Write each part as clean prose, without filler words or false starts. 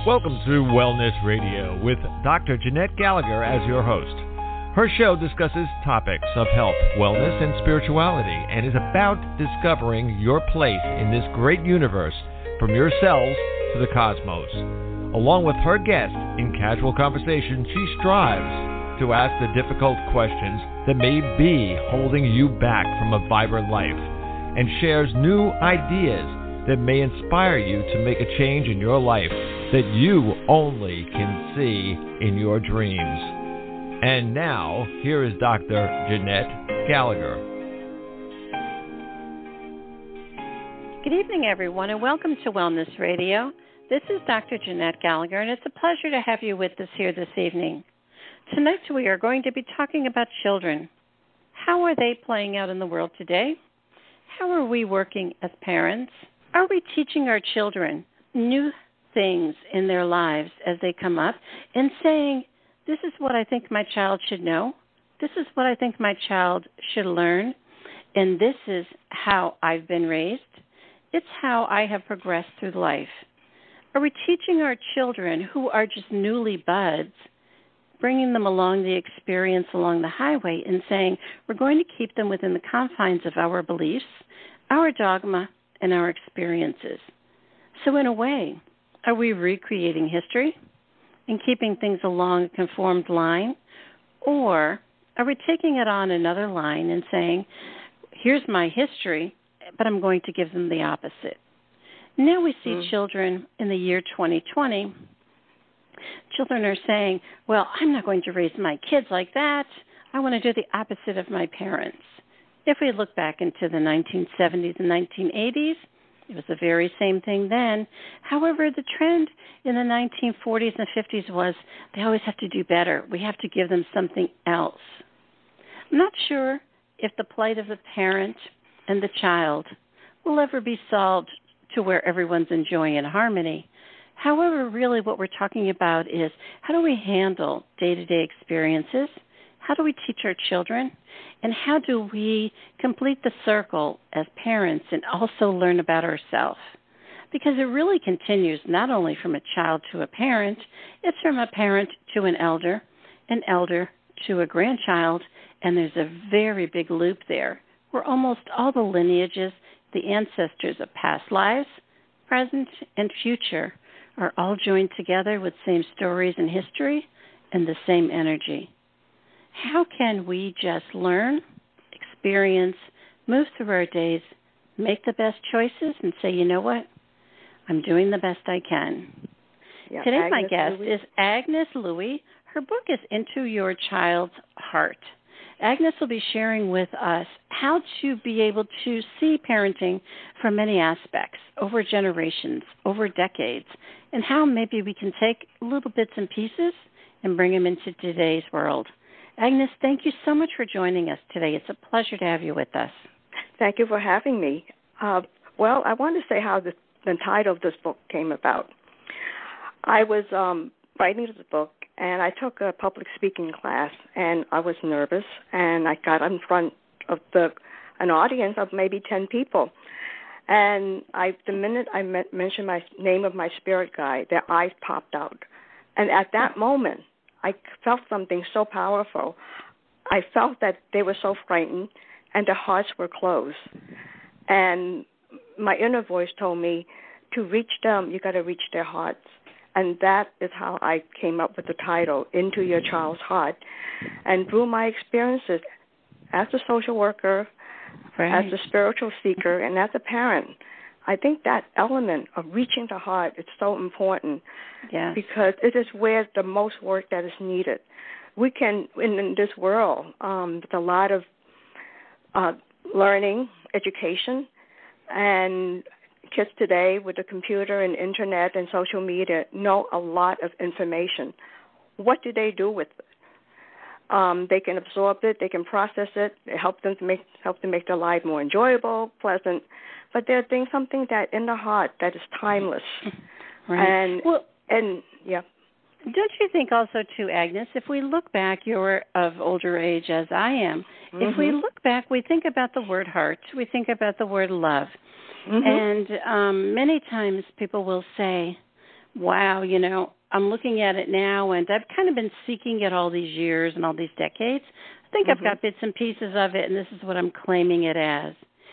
Welcome to Wellness Radio with Dr. Jeanette Gallagher as your host. Her show discusses topics of health, wellness, and spirituality and is about discovering your place in this great universe from your cells to the cosmos. Along with her guests, in casual conversation, she strives to ask the difficult questions that may be holding you back from a vibrant life and shares new ideas that may inspire you to make a change in your life that you only can see in your dreams. And now, here is Dr. Jeanette Gallagher. Good evening, everyone, and welcome to Wellness Radio. This is Dr. Jeanette Gallagher, and it's a pleasure to have you with us here this evening. Tonight, we are going to be talking about children. How are they playing out in the world today? How are we working as parents? Are we teaching our children new things in their lives as they come up and saying, this is what I think my child should know, this is what I think my child should learn, and this is how I've been raised, it's how I have progressed through life? Are we teaching our children who are just newly buds, bringing them along the experience along the highway and saying, we're going to keep them within the confines of our beliefs, our dogma, and our experiences? So in a way, are we recreating history and keeping things along a conformed line? Or are we taking it on another line and saying, here's my history, but I'm going to give them the opposite? Now we see children in the year 2020. Children are saying, well, I'm not going to raise my kids like that. I want to do the opposite of my parents. If we look back into the 1970s and 1980s, it was the very same thing then. However, the trend in the 1940s and 50s was they always have to do better. We have to give them something else. I'm not sure if the plight of the parent and the child will ever be solved to where everyone's enjoying in harmony. However, really what we're talking about is how do we handle day-to-day experiences? How do we teach our children? And how do we complete the circle as parents and also learn about ourselves? Because it really continues not only from a child to a parent, it's from a parent to an elder to a grandchild, and there's a very big loop there where almost all the lineages, the ancestors of past lives, present, and future are all joined together with same stories and history and the same energy. How can we just learn, experience, move through our days, make the best choices, and say, you know what? I'm doing the best I can. Yeah, today, my guest is Agnes Louie. Her book is Into Your Child's Heart. Agnes will be sharing with us how to be able to see parenting from many aspects, over generations, over decades, and how maybe we can take little bits and pieces and bring them into today's world. Agnes, thank you so much for joining us today. It's a pleasure to have you with us. Thank you for having me. Well, I want to say how the title of this book came about. I was writing this book, and I took a public speaking class, and I was nervous, and I got in front of an audience of maybe 10 people. And the minute I mentioned my name of my spirit guide, their eyes popped out. And at that moment, I felt something so powerful. I felt that they were so frightened and their hearts were closed. And my inner voice told me to reach them, you got to reach their hearts. And that is how I came up with the title, Into Your Child's Heart. And through my experiences as a social worker, as a spiritual seeker, and as a parent, I think that element of reaching the heart is so important because it is where the most work that is needed. We can, in this world, there's a lot of learning, education, and kids today with the computer and internet and social media know a lot of information. What do they do with it? They can absorb it, they can process it, help them make their life more enjoyable, pleasant. But there's something that in the heart that is timeless. Right. And yeah. Don't you think also, too, Agnes, if we look back, you're of older age as I am, if we look back, we think about the word heart, we think about the word love. And many times people will say, Wow, I'm looking at it now, and I've kind of been seeking it all these years and all these decades. I think I've got bits and pieces of it, and this is what I'm claiming it as.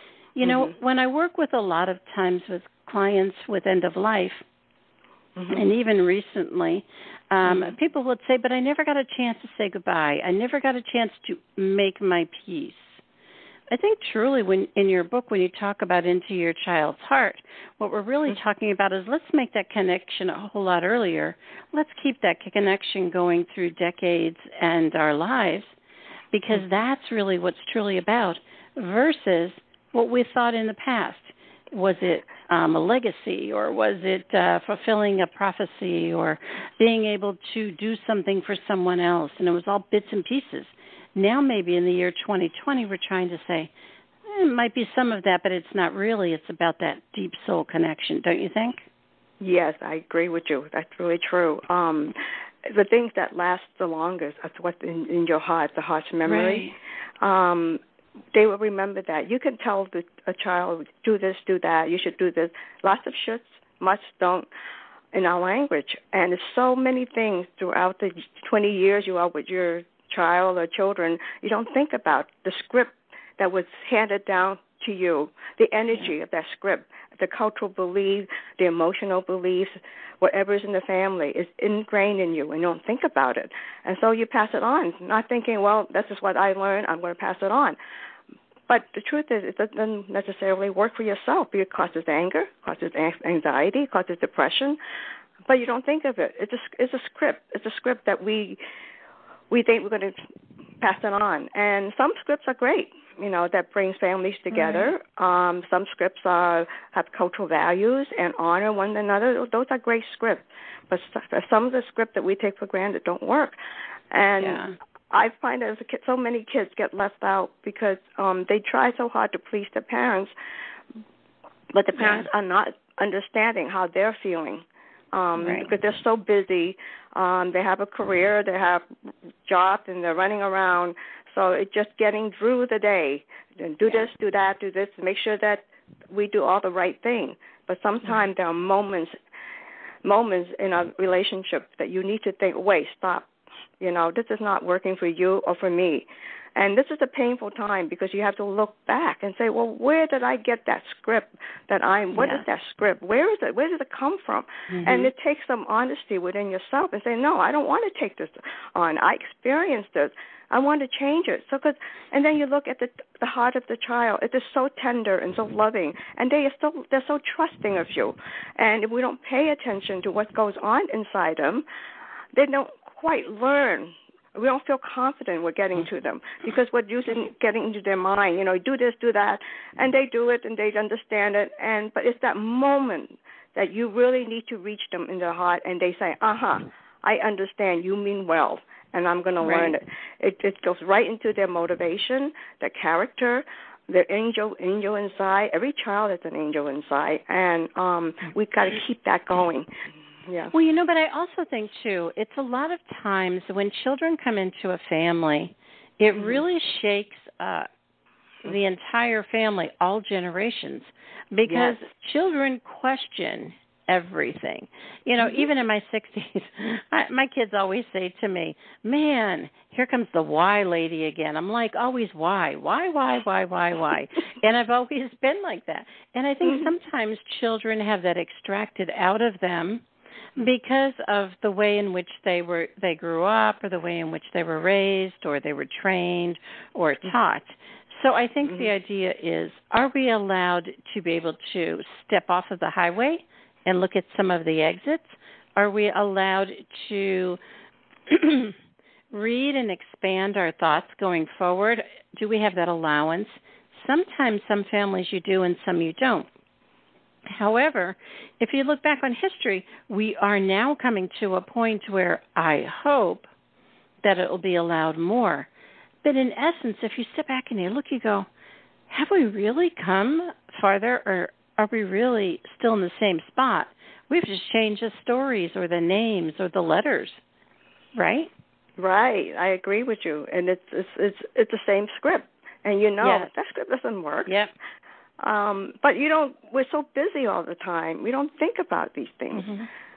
When I work with a lot of times with clients with end of life, and even recently, people would say, but I never got a chance to say goodbye. I never got a chance to make my peace. I think truly in your book, when you talk about Into Your Child's Heart, what we're really talking about is let's make that connection a whole lot earlier. Let's keep that connection going through decades and our lives, because that's really what's truly about, versus what we thought in the past. Was it a legacy, or was it fulfilling a prophecy, or being able to do something for someone else? And it was all bits and pieces. Now maybe in the year 2020, we're trying to say, it might be some of that, but it's not really. It's about that deep soul connection, don't you think? Yes, I agree with you. That's really true. The things that last the longest are what's in your heart, the heart's memory. Right. They will remember that. You can tell a child, do this, do that, you should do this. Lots of shoulds, much don't in our language. And there's so many things throughout the 20 years you are with your child or children, you don't think about the script that was handed down to you, the energy of that script, the cultural beliefs, the emotional beliefs, whatever's in the family is ingrained in you, and you don't think about it. And so you pass it on, not thinking, well, this is what I learned, I'm going to pass it on. But the truth is, it doesn't necessarily work for yourself. It causes anger, causes anxiety, causes depression, but you don't think of it. It's a script. It's a script that we think we're going to pass it on. And some scripts are great, that brings families together. Right. Some scripts have cultural values and honor one another. Those are great scripts. But some of the scripts that we take for granted don't work. And I find that as a kid, so many kids get left out because they try so hard to please their parents, but the parents are not understanding how they're feeling. Because they're so busy. They have a career, they have jobs, and they're running around. So it's just getting through the day. And do this, do that, do this, make sure that we do all the right thing. But sometimes there are moments in a relationship that you need to think, wait, stop. This is not working for you or for me. And this is a painful time because you have to look back and say, well, where did I get that script what is that script? Where is it? Where did it come from? And it takes some honesty within yourself and say, no, I don't want to take this on. I experienced this. I want to change it. And then you look at the heart of the child. It is so tender and so loving, and they're so trusting of you. And if we don't pay attention to what goes on inside them, they don't quite learn. We don't feel confident we're getting to them because we're getting into their mind, do this, do that, and they do it and they understand it. But it's that moment that you really need to reach them in their heart and they say, I understand, you mean well, and I'm going to learn it. It goes right into their motivation, their character, their angel inside. Every child has an angel inside, and we've got to keep that going. Yeah. Well, but I also think, too, it's a lot of times when children come into a family, it really shakes the entire family, all generations, because children question everything. Even in my 60s, my kids always say to me, man, here comes the why lady again. I'm like, always why? And I've always been like that. And I think sometimes children have that extracted out of them because of the way in which they grew up, or the way in which they were raised, or they were trained or taught. So I think the idea is, are we allowed to be able to step off of the highway and look at some of the exits? Are we allowed to read and expand our thoughts going forward? Do we have that allowance? Sometimes some families you do and some you don't. However, if you look back on history, we are now coming to a point where I hope that it will be allowed more. But in essence, if you step back and you look, you go, have we really come farther, or are we really still in the same spot? We've just changed the stories or the names or the letters, right? Right. I agree with you. And it's the same script. And that script doesn't work. Yep. But we're so busy all the time. We don't think about these things.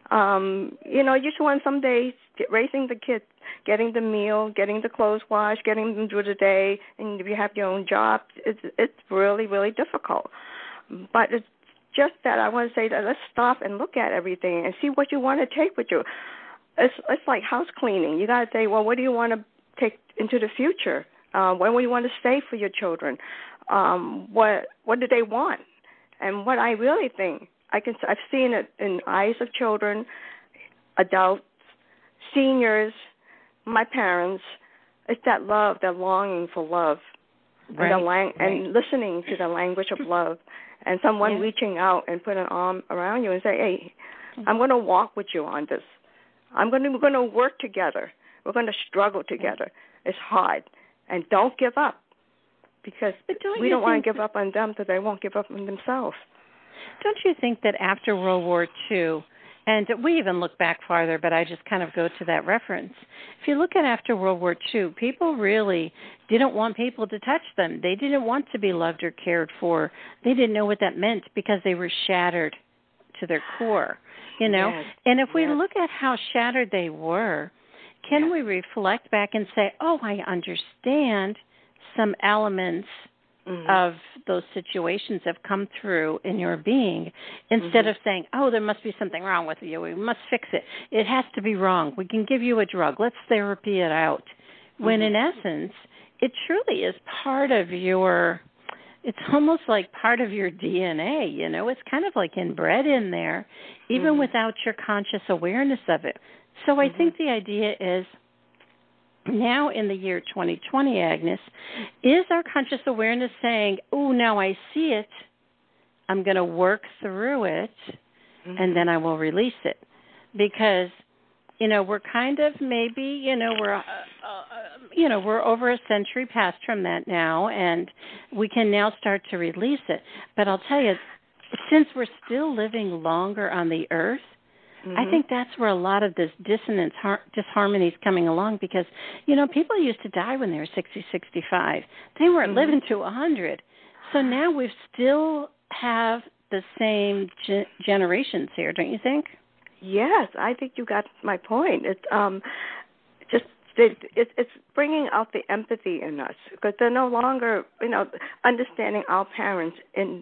You just want some days raising the kids, getting the meal, getting the clothes washed, getting them through the day, and if you have your own job, it's really, really difficult. But it's just that I want to say that let's stop and look at everything and see what you want to take with you. It's like house cleaning. You got to say, well, what do you want to take into the future? When do you want to stay for your children? What do they want? And what I really think, I've seen it in eyes of children, adults, seniors, my parents. It's that love, that longing for love, right. and listening to the language of love, and someone reaching out and put an arm around you and say, "Hey, I'm going to walk with you on this. We're going to work together. We're going to struggle together. It's hard, and don't give up, because we don't want to give up on them, so they won't give up on themselves." Don't you think that after World War II, and we even look back farther, but I just kind of go to that reference. If you look at after World War II, people really didn't want people to touch them. They didn't want to be loved or cared for. They didn't know what that meant because they were shattered to their core, Yes. And if we look at how shattered they were, can we reflect back and say, oh, I understand some elements of those situations have come through in your being, instead of saying, oh, there must be something wrong with you. We must fix it. It has to be wrong. We can give you a drug. Let's therapy it out. When in essence, it truly is part of it's almost like part of your DNA, It's kind of like inbred in there, even without your conscious awareness of it. So I think the idea is, now in the year 2020, Agnes, is our conscious awareness saying, oh, now I see it, I'm going to work through it, and then I will release it? Because, we're kind of maybe, we're over a century past from that now, and we can now start to release it. But I'll tell you, since we're still living longer on the earth, I think that's where a lot of this dissonance, disharmony is coming along, because, people used to die when they were 60, 65. They weren't living to 100. So now we still have the same generations here, don't you think? Yes, I think you got my point. It's it's bringing out the empathy in us, because they're no longer, understanding our parents in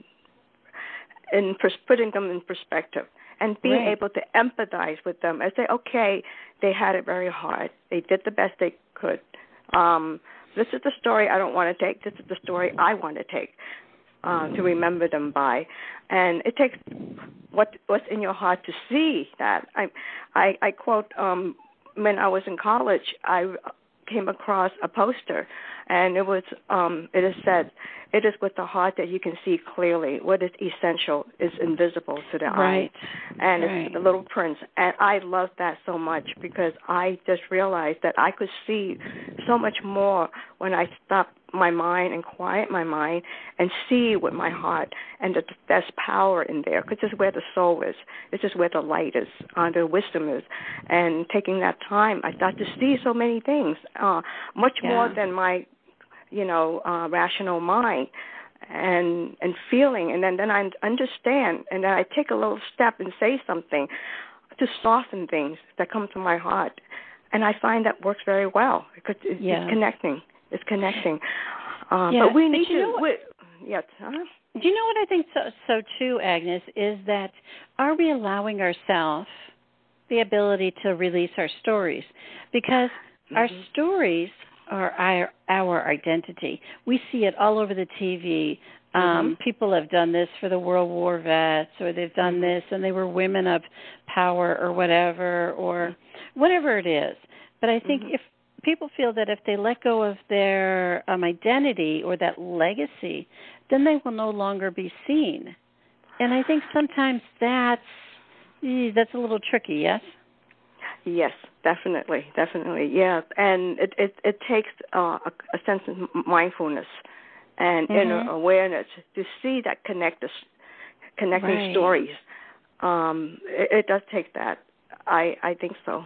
putting them in perspective. And being able to empathize with them and say, okay, they had it very hard. They did the best they could. This is the story I don't want to take. This is the story I want to take, to remember them by. And it takes what's in your heart to see that. I quote, when I was in college, I came across a poster, and it is said, it is with the heart that you can see clearly. What is essential is invisible to the eye. And it's the Little Prince. And I love that so much, because I just realized that I could see so much more when I stopped my mind and quiet my mind and see with my heart, and that there's power in there, because this is where the soul is. This is where the light is, the wisdom is. And taking that time, I start to see so many things, much more than my rational mind and feeling, and then I understand, and then I take a little step and say something to soften things that come from my heart, and I find that works very well, because it's connecting. It's connecting. But we need to. Yes. Do you know what I think so too, Agnes, is that are we allowing ourselves the ability to release our stories? Because our stories are our identity. We see it all over the TV. People have done this for the World War vets, or they've done this, and they were women of power or whatever it is. But I think if people feel that if they let go of their identity or that legacy, then they will no longer be seen. And I think sometimes that's a little tricky, yes? Yes, definitely, yeah. And it takes a sense of mindfulness and inner awareness to see that connecting stories. It does take that. I think so.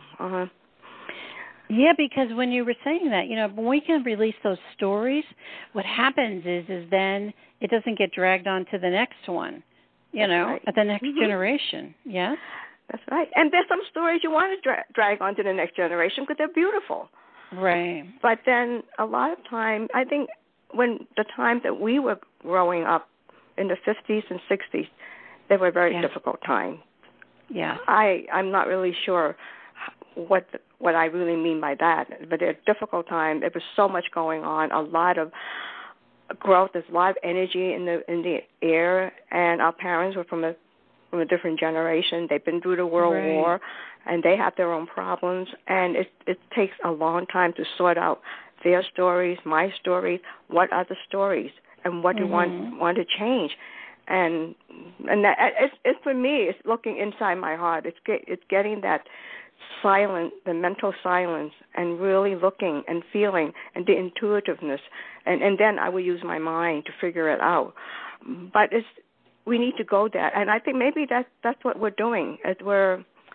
Yeah, because when you were saying that, when we can release those stories, what happens is then it doesn't get dragged on to the next one, the next generation. Yeah. That's right. And there's some stories you want to drag on to the next generation because they're beautiful. Right. But then a lot of time, I think when the time that we were growing up in the 50s and 60s, they were very difficult times. Yeah. I'm not really sure what I really mean by that, but they're difficult times. There was so much going on, a lot of growth. There's a lot of energy in the air, and our parents were from a different generation. They've been through the World War, and they have their own problems, and it takes a long time to sort out their stories, my stories, what are the stories, and what do you want to change. And that, it's for me, it's looking inside my heart. It's getting that silent, the mental silence, and really looking and feeling, and the intuitiveness, and then I will use my mind to figure it out. But we need to go there, and I think maybe that's what we're doing. We're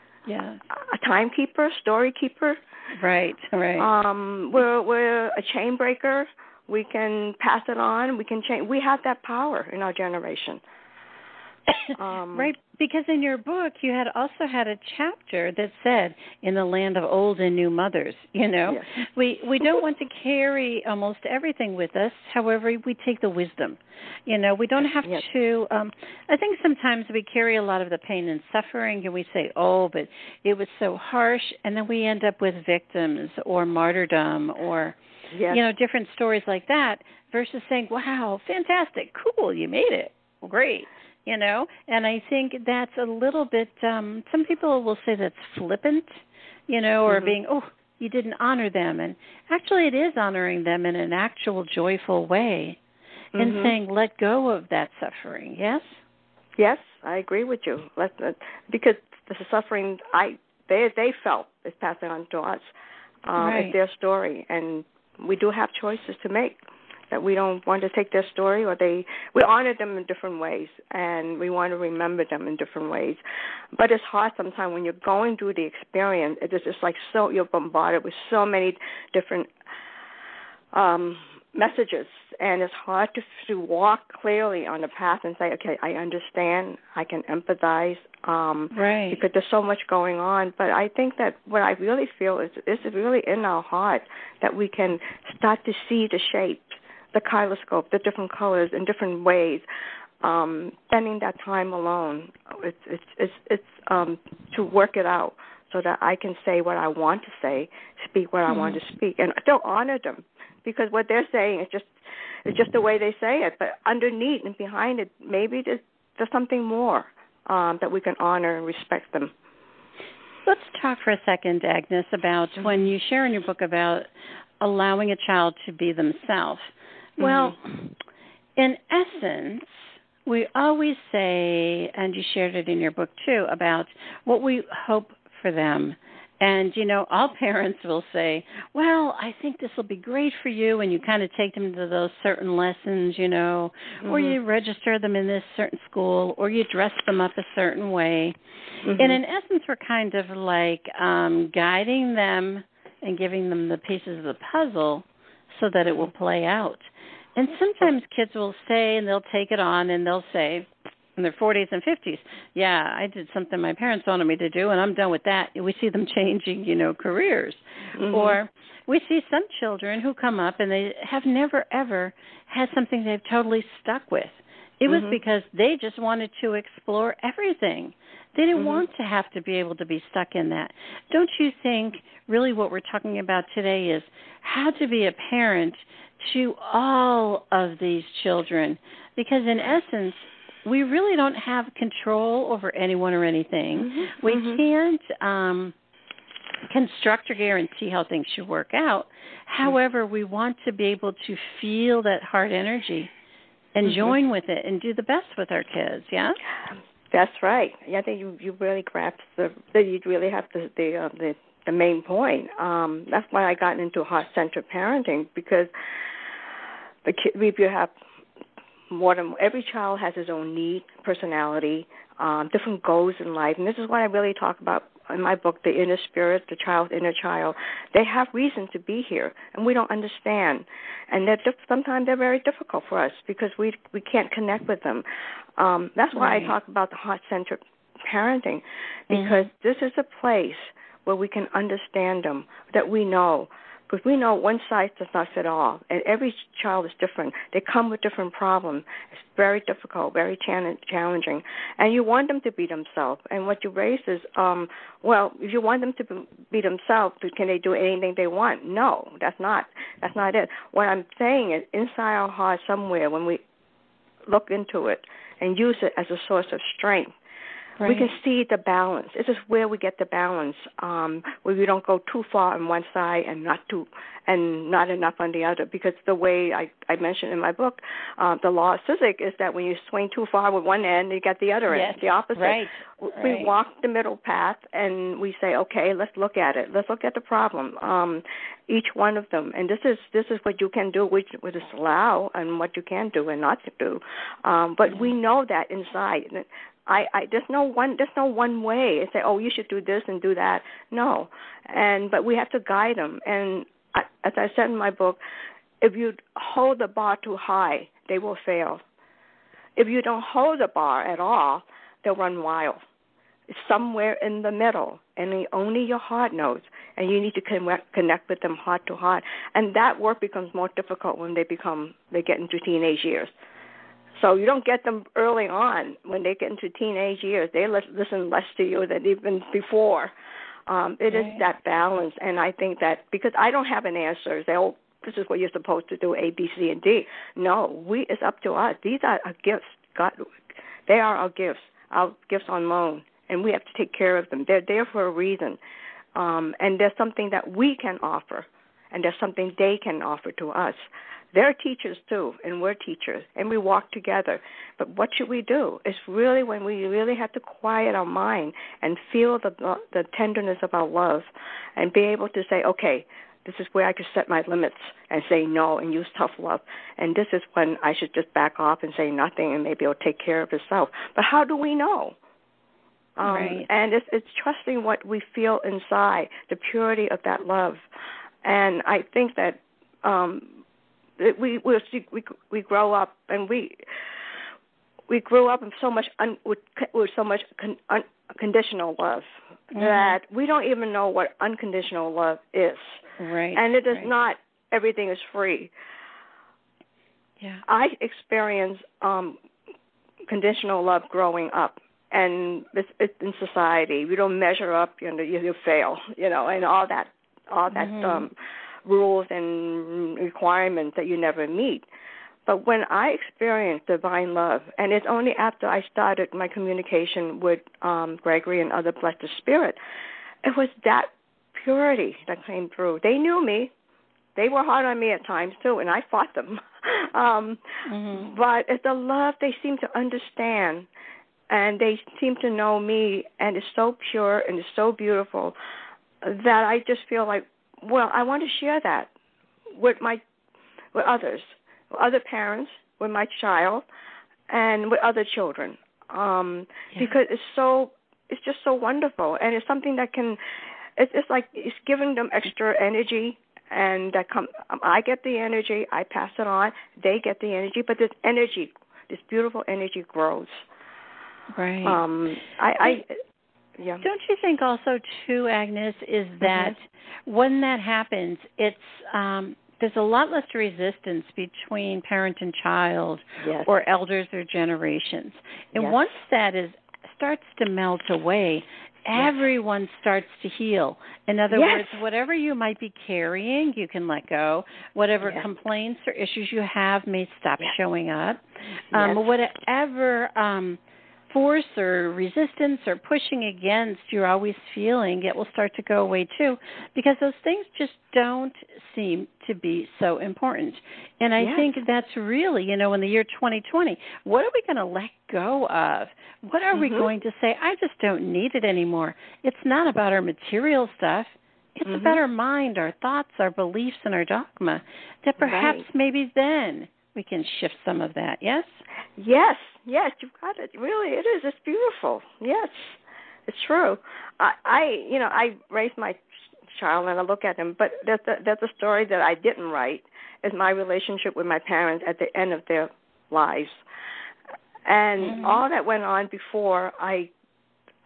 a timekeeper, story keeper. Right. We're a chain breaker. We can pass it on. We can change. We have that power in our generation. Right, because in your book you had also had a chapter that said, "In the land of old and new mothers." You know, yes. we don't want to carry almost everything with us. However, we take the wisdom. You know, we don't have to. I think sometimes we carry a lot of the pain and suffering, and we say, "Oh, but it was so harsh," and then we end up with victims or martyrdom or. Yes. You know, different stories like that versus saying, wow, fantastic, cool, you made it, well, great, you know. And I think that's a little bit, some people will say that's flippant, you know, or being, oh, you didn't honor them. And actually it is honoring them in an actual joyful way and saying, let go of that suffering, yes? Yes, I agree with you. Because the suffering they felt is passing on to us. It's their story, and we do have choices to make. That we don't want to take their story, or we honor them in different ways, and we want to remember them in different ways. But it's hard sometimes when you're going through the experience. It is just like you're bombarded with so many different messages, and it's hard to walk clearly on the path and say, okay, I understand, I can empathize, because there's so much going on. But I think that what I really feel is this is really in our heart, that we can start to see the shapes, the kaleidoscope, the different colors in different ways. Spending that time alone, it's to work it out so that I can say what I want to say, speak what I want to speak, and still honor them, because what they're saying is just the way they say it. But underneath and behind it, maybe there's something more that we can honor and respect them. Let's talk for a second, Agnes, about when you share in your book about allowing a child to be themselves. Well, in essence, we always say, and you shared it in your book too, about what we hope for them. And, you know, all parents will say, well, I think this will be great for you, and you kind of take them to those certain lessons, you know, or you register them in this certain school, or you dress them up a certain way. And in essence, we're kind of like guiding them and giving them the pieces of the puzzle so that it will play out. And sometimes kids will say, and they'll take it on, and they'll say, in their 40s and 50s, yeah, I did something my parents wanted me to do, and I'm done with that. And we see them changing, you know, careers. Or we see some children who come up, and they have never, ever had something they've totally stuck with. It was because they just wanted to explore everything. They didn't want to have to be able to be stuck in that. Don't you think really what we're talking about today is how to be a parent to all of these children? Because in essence, we really don't have control over anyone or anything. We can't construct or guarantee how things should work out. However, we want to be able to feel that heart energy and join with it and do the best with our kids, yeah? That's right. Yeah, I think you really grasped you really have the main point. That's why I got into heart-centered parenting, because we have more than every child has his own need, personality, different goals in life, and this is what I really talk about in my book, the inner spirit, the child's inner child. They have reason to be here, and we don't understand, and sometimes they're very difficult for us because we can't connect with them. That's why I talk about the heart-centered parenting, because this is a place where we can understand them, that we know. Because we know one size does not fit all, and every child is different. They come with different problems. It's very difficult, very challenging, and you want them to be themselves. And what you raise is, if you want them to be themselves, can they do anything they want? No, that's not it. What I'm saying is, inside our heart somewhere, when we look into it and use it as a source of strength, we can see the balance. This is where we get the balance, where we don't go too far on one side and not enough on the other. Because the way I mentioned in my book, the law of physics is that when you swing too far with one end, you get the other end, the opposite. Right. We walk the middle path and we say, okay, let's look at it. Let's look at the problem, each one of them. And this is what you can do, which is allow, and what you can do and not to do. But we know that inside. There's no one way and say, oh, you should do this and do that. No, but we have to guide them. And as I said in my book, if you hold the bar too high, they will fail. If you don't hold the bar at all, they'll run wild. It's somewhere in the middle, and only your heart knows. And you need to connect with them heart to heart. And that work becomes more difficult when they get into teenage years. So you don't get them early on. When they get into teenage years, they listen less to you than even before. It is that balance, and I think that because I don't have an answer, say, oh, this is what you're supposed to do, A, B, C, and D. No, it's up to us. These are our gifts. God, they are our gifts on loan, and we have to take care of them. They're there for a reason, and there's something that we can offer, and there's something they can offer to us. They're teachers, too, and we're teachers, and we walk together. But what should we do? It's really when we really have to quiet our mind and feel the tenderness of our love and be able to say, okay, this is where I can set my limits and say no and use tough love. And this is when I should just back off and say nothing, and maybe it'll take care of itself. But how do we know? And it's trusting what we feel inside, the purity of that love. And I think that we grow up, and we grew up in so much with so much unconditional love that we don't even know what unconditional love is. Right. And it is not everything is free. Yeah. I experienced conditional love growing up, and it's in society. We don't measure up, you fail, and all that rules and requirements that you never meet. But when I experienced divine love, and it's only after I started my communication with Gregory and other blessed spirit, it was that purity that came through. They knew me. They were hard on me at times, too, and I fought them. But it's the love they seem to understand, and they seem to know me, and it's so pure and it's so beautiful that I just feel like, well, I want to share that with others, with other parents, with my child, and with other children, because it's just so wonderful, and it's something that it's like it's giving them extra energy, and I get the energy, I pass it on, they get the energy, but this beautiful energy grows. Right. Yeah. Don't you think also, too, Agnes, is that when that happens, it's there's a lot less resistance between parent and child or elders or generations. And once that starts to melt away, everyone starts to heal. In other words, whatever you might be carrying, you can let go. Whatever complaints or issues you have may stop showing up. Whatever force or resistance or pushing against you're always feeling, it will start to go away too, because those things just don't seem to be so important. And I think that's really, in the year 2020, what are we going to let go of? What are we going to say, I just don't need it anymore? It's not about our material stuff. It's about our mind, our thoughts, our beliefs, and our dogma, that perhaps maybe then we can shift some of that, yes? Yes, you've got it. Really, it is. It's beautiful. Yes, it's true. I raised my child and I look at him, but that's a story that I didn't write, is my relationship with my parents at the end of their lives. And all that went on before I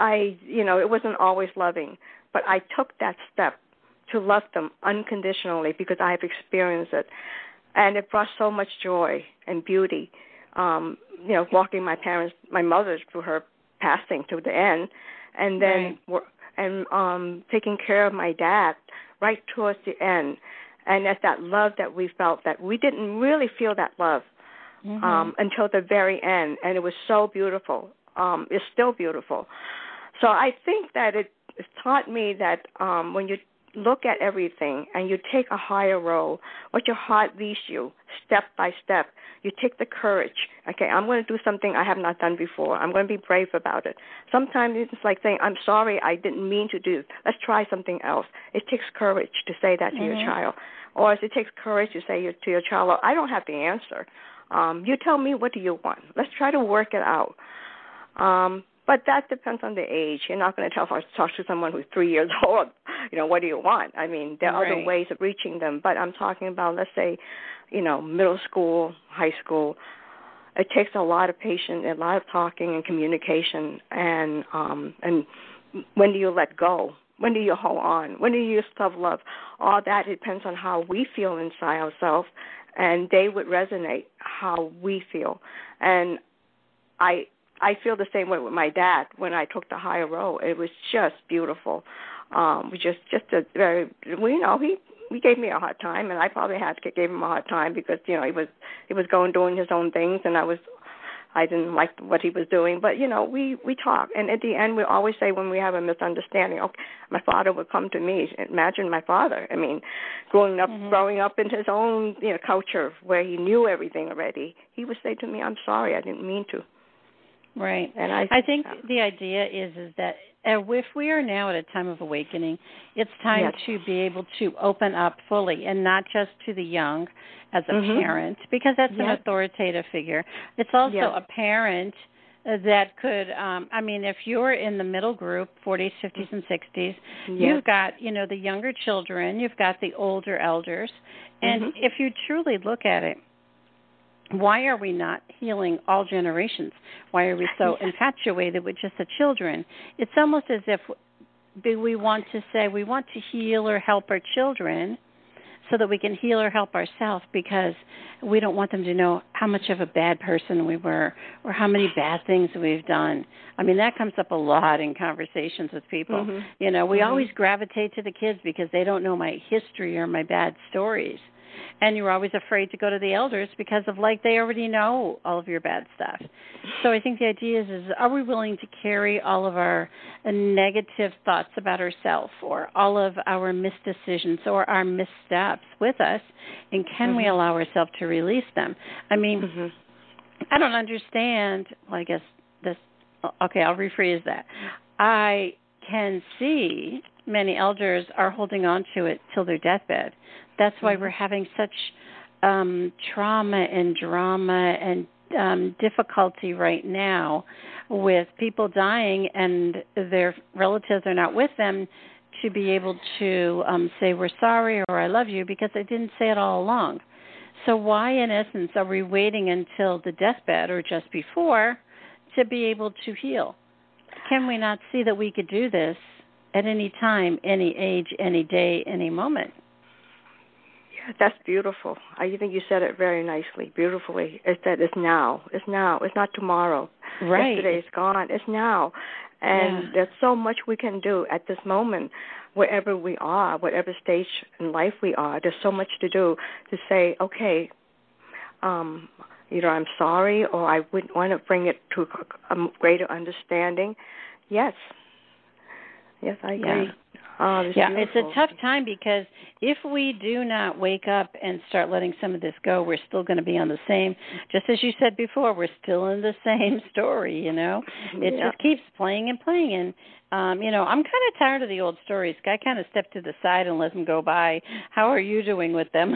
it wasn't always loving, but I took that step to love them unconditionally because I have experienced it. And it brought so much joy and beauty, walking my mother through her passing to the end, and then taking care of my dad right towards the end. And that's that love that we felt, that we didn't really feel that love until the very end. And it was so beautiful. It's still beautiful. So I think that it's taught me that when you look at everything and you take a higher role, what your heart leads you step by step, you take the courage. Okay, I'm going to do something I have not done before. I'm going to be brave about it. Sometimes it's like saying, I'm sorry, I didn't mean to do this. Let's try something else. It takes courage to say that to your child. Or it takes courage to say to your child, well, I don't have the answer. You tell me, what do you want? Let's try to work it out. But that depends on the age. You're not going to talk to someone who's 3 years old, what do you want? I mean, there are other ways of reaching them. But I'm talking about, let's say, middle school, high school. It takes a lot of patience, a lot of talking and communication. And when do you let go? When do you hold on? When do you use self-love? All that depends on how we feel inside ourselves, and they would resonate how we feel. And I feel the same way with my dad when I took the higher road. It was just beautiful. We he gave me a hard time, and I probably gave him a hard time because he was doing his own things, and I didn't like what he was doing. But we talk, and at the end we always say when we have a misunderstanding, okay, my father would come to me. Imagine my father. I mean, growing up in his own culture where he knew everything already, he would say to me, "I'm sorry, I didn't mean to." Right. And I think the idea is that if we are now at a time of awakening, it's time to be able to open up fully, and not just to the young as a parent, because that's an authoritative figure. It's also a parent that could, if you're in the middle group, 40s, 50s, and 60s, you've got, the younger children, you've got the older elders, and if you truly look at it, why are we not healing all generations? Why are we so infatuated with just the children? It's almost as if we want to say we want to heal or help our children so that we can heal or help ourselves, because we don't want them to know how much of a bad person we were or how many bad things we've done. I mean, that comes up a lot in conversations with people. We always gravitate to the kids because they don't know my history or my bad stories. And you're always afraid to go to the elders because of they already know all of your bad stuff. So I think the idea is are we willing to carry all of our negative thoughts about ourselves or all of our misdecisions or our missteps with us, and can we allow ourselves to release them? I mean, I don't understand, I'll rephrase that. I can see many elders are holding on to it till their deathbed. That's why we're having such trauma and drama and difficulty right now with people dying and their relatives are not with them to be able to say we're sorry or I love you, because they didn't say it all along. So why, in essence, are we waiting until the deathbed or just before to be able to heal? Can we not see that we could do this at any time, any age, any day, any moment? Yeah, that's beautiful. I think you said it very nicely, beautifully. It's that it's now. It's now. It's not tomorrow. Right. Yesterday is gone. It's now. And there's so much we can do at this moment, wherever we are, whatever stage in life we are. There's so much to do to say, okay, either I'm sorry or I would want to bring it to a greater understanding. Yes, I agree. It's a tough time, because if we do not wake up and start letting some of this go, we're still going to be on the same, just as you said before, we're still in the same story, It just keeps playing and playing. And, I'm kind of tired of the old stories. I kind of step to the side and let them go by. How are you doing with them?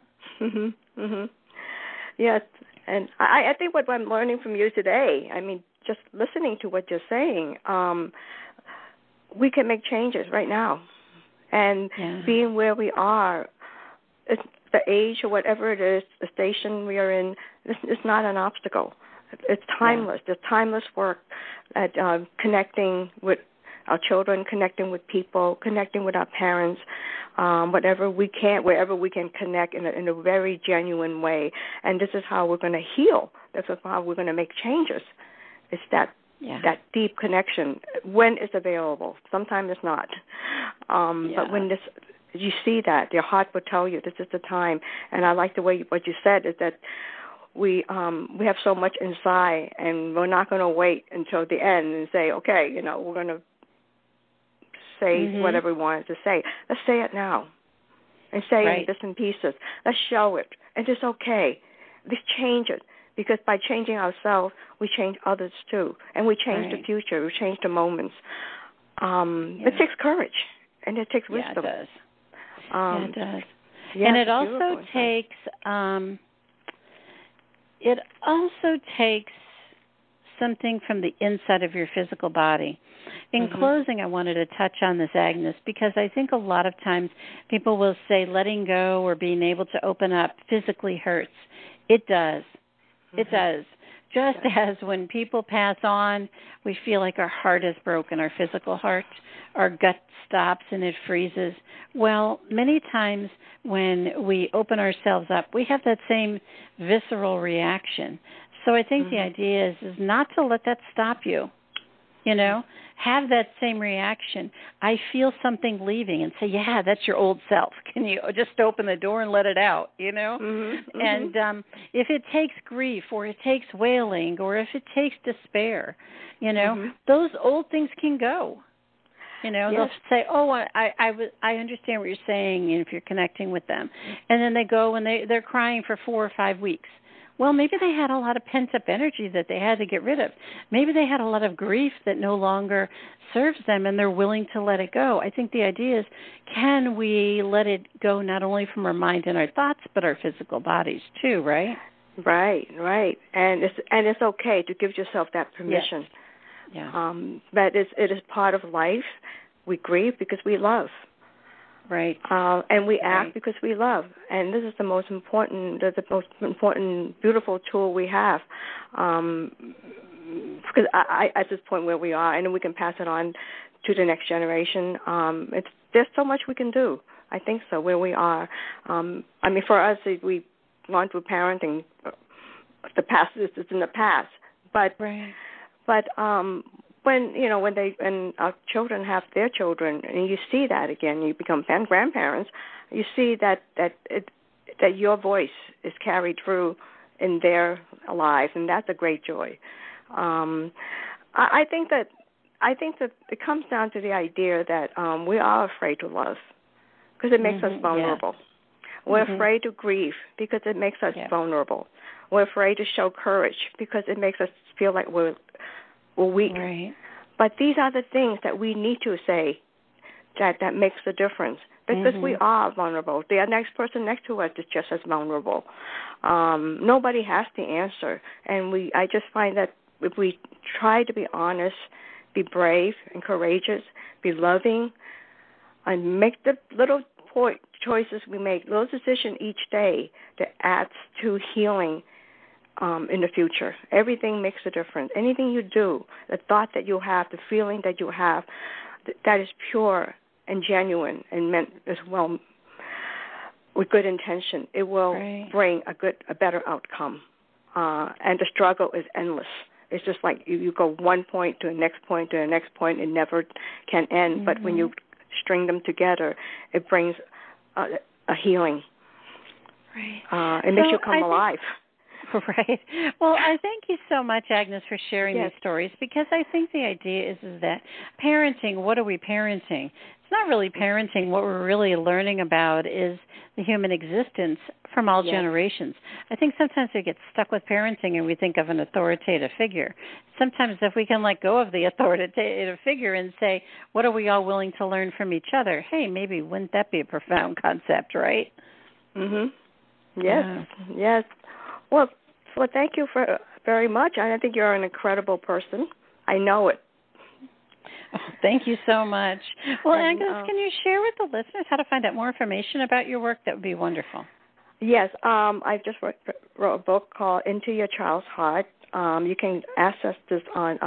Yes, and I think what I'm learning from you today, just listening to what you're saying, we can make changes right now. And being where we are, the age or whatever it is, the station we are in, it's not an obstacle. It's timeless. There's timeless work at connecting with our children, connecting with people, connecting with our parents, wherever we can connect in a very genuine way. And this is how we're going to heal. This is how we're going to make changes. It's that deep connection when it's available. Sometimes it's not. But when you see that, your heart will tell you this is the time. And I like the way what you said is that we have so much inside, and we're not going to wait until the end and say, okay, we're going to say whatever we wanted to say. Let's say it now and say it in bits and pieces. Let's show it. And it's okay. Let's change it. Because by changing ourselves, we change others too. And we change the future. We change the moments. It takes courage, and it takes wisdom. Yeah, it does. It does. Yeah, and it also takes something from the inside of your physical body. In closing, I wanted to touch on this, Agnes, because I think a lot of times people will say letting go or being able to open up physically hurts. It does. It does. Just as when people pass on, we feel like our heart is broken, our physical heart, our gut stops and it freezes. Well, many times when we open ourselves up, we have that same visceral reaction. So I think the idea is not to let that stop you. Have that same reaction. I feel something leaving and say, yeah, that's your old self. Can you just open the door and let it out, And if it takes grief or it takes wailing or if it takes despair, those old things can go. They'll say, oh, I understand what you're saying, and if you're connecting with them. And then they go and they're crying for 4 or 5 weeks. Well, maybe they had a lot of pent-up energy that they had to get rid of. Maybe they had a lot of grief that no longer serves them, and they're willing to let it go. I think the idea is, can we let it go not only from our mind and our thoughts, but our physical bodies too, right? Right. And it's okay to give yourself that permission. Yes. But it is part of life. We grieve because we love. Right. And we act because we love. And this is the most important, beautiful tool we have. Because at this point where we are, and then we can pass it on to the next generation. There's so much we can do. I think so, where we are. For us, we've gone through parenting. The past is in the past. But when our children have their children, and you see that again, you become grandparents, you see that your voice is carried through in their lives, and that's a great joy. I think that it comes down to the idea that we are afraid to love because it makes us vulnerable. Yeah. We're afraid to grieve because it makes us vulnerable. We're afraid to show courage because it makes us feel like we're weak. Right. But these are the things that we need to say that makes a difference because we are vulnerable. The next person next to us is just as vulnerable. Nobody has the answer. And I just find that if we try to be honest, be brave and courageous, be loving, and make the little choices we make, little decisions each day that adds to healing in the future. Everything makes a difference. Anything you do, the thought that you have, the feeling that you have, that is pure and genuine and meant as well with good intention, it will bring a better outcome. And the struggle is endless. It's just like you go one point to the next point to the next point. It never can end. But when you string them together, it brings a healing. Right. It makes you come alive. Right. Well, I thank you so much, Agnes, for sharing these stories, because I think the idea is that parenting, what are we parenting? It's not really parenting. What we're really learning about is the human existence from all generations. I think sometimes we get stuck with parenting and we think of an authoritative figure. Sometimes if we can let go of the authoritative figure and say, what are we all willing to learn from each other? Hey, maybe wouldn't that be a profound concept, right? Yes. Yes. Well, thank you very much. I think you're an incredible person. I know it. Oh, thank you so much. Well, Agnes, can you share with the listeners how to find out more information about your work? That would be wonderful. Yes. I just wrote a book called Into Your Child's Heart, You can access this on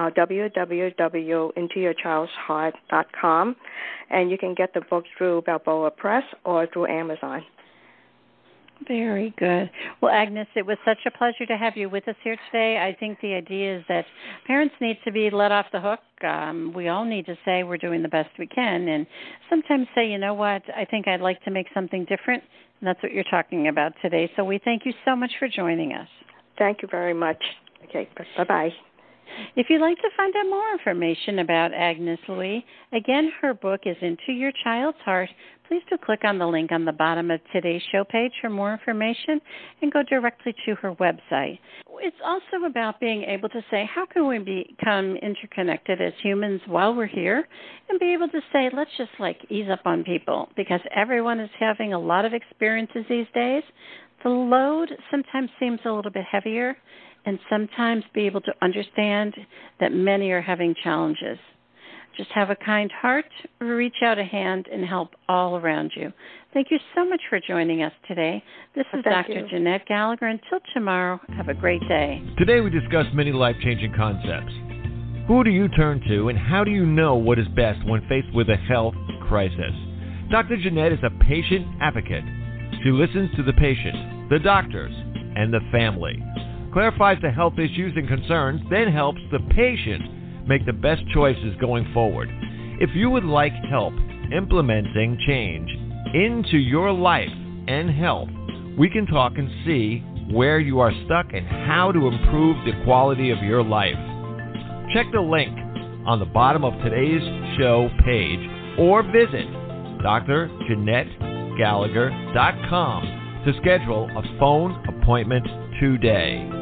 www.intoyourchildsheart.com, and you can get the book through Balboa Press or through Amazon. Very good. Well, Agnes, it was such a pleasure to have you with us here today. I think the idea is that parents need to be let off the hook. We all need to say we're doing the best we can, and sometimes say, you know what, I think I'd like to make something different, and that's what you're talking about today. So we thank you so much for joining us. Thank you very much. Okay, bye-bye. If you'd like to find out more information about Agnes Lee, again, her book is Into Your Child's Heart. Please do click on the link on the bottom of today's show page for more information and go directly to her website. It's also about being able to say, how can we become interconnected as humans while we're here, and be able to say, let's just ease up on people, because everyone is having a lot of experiences these days. The load sometimes seems a little bit heavier, and sometimes be able to understand that many are having challenges. Just have a kind heart, reach out a hand, and help all around you. Thank you so much for joining us today. This is Dr. Jeanette Gallagher. Until tomorrow, have a great day. Today we discussed many life-changing concepts. Who do you turn to, and how do you know what is best when faced with a health crisis? Dr. Jeanette is a patient advocate. She listens to the patient, the doctors, and the family, clarifies the health issues and concerns, then helps the patient make the best choices going forward. If you would like help implementing change into your life and health, we can talk and see where you are stuck and how to improve the quality of your life. Check the link on the bottom of today's show page or visit drjeanettegallagher.com to schedule a phone appointment today.